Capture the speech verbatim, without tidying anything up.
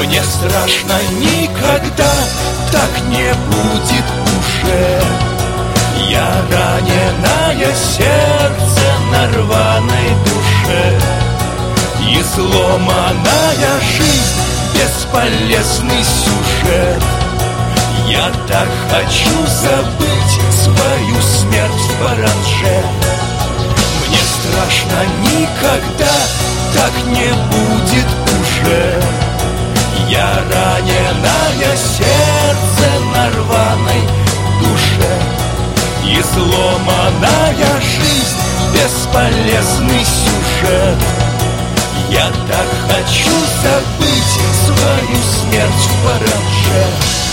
Мне страшно, никогда так не будет уже. Я раненое сердце на рваной душе, изломанная жизнь, бесполезный сюжет. Я так хочу забыть свою смерть в паранже. Мне страшно, никогда так не будет уже. Я раненое сердце на рваной душе, изломанная жизнь, бесполезный сюжет. Я так хочу забыть свою смерть в паранже.